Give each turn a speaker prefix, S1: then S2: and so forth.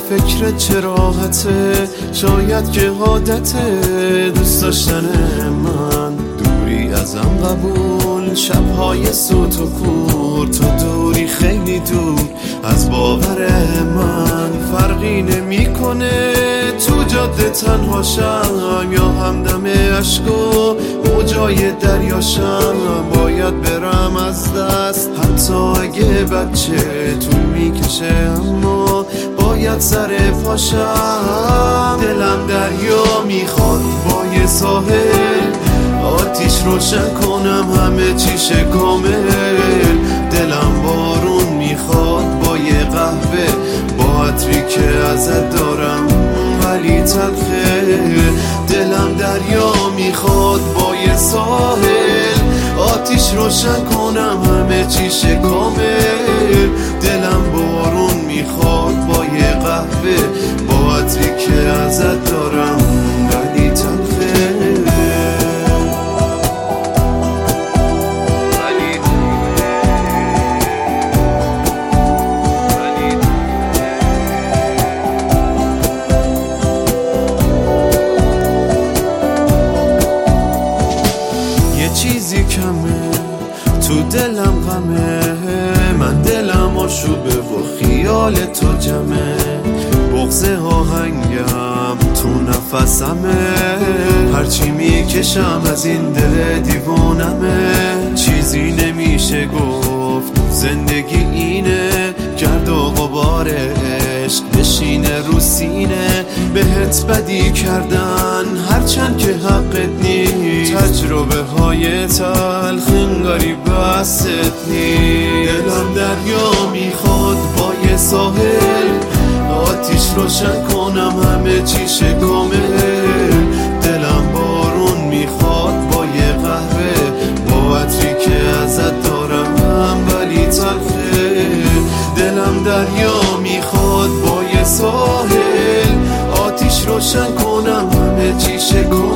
S1: فکر چه راحته، شاید که عادته دوست داشتن من. دوری ازم قبول، شبهای سوت و کور، تو دوری خیلی دور از باور من. فرقی نمیکنه تو جاده تنها شم یا همدم عشق و موجای دریاشم. باید برم از دست حتی اگه بچه تو میکشه، اما باید سر پاشم. دلم دریا میخواد با یه ساحل، آتیش روشن کنم همه چیشه کامل. دلم بارون میخواد با یه قهوه، با عطری که ازت دارم ولی تلخه. دلم دریا میخواد با یه ساحل، آتیش روشن کنم همه چیشه کامل. دلم بارون میخواد با یه قهوه، با عطری که ازت دارم ولی تلخه. چیزی کمه تو دلم غمه، من دلم آشوبه و خیال تو جمعه. بغض آهنگم تو نفسمه، هرچی میکشم از این دل دیوانمه. چیزی نمیشه گفت زندگی اینه، گرد و غبار عشق بشینه رو سینه. بهت بدی کردن هرچند که حقت نیست، تجربه های تلخ انگاری بست نیست. دلم دریا میخواد با یه ساحل، آتیش روشن کنم همه چیشه کامل. دلم بارون میخواد با یه قهوه، با عطری که ازت دارم ولی تلخه. دلم دریا میخواد با یه ساحل، آتیش روشن کنم همه چیشه کامل.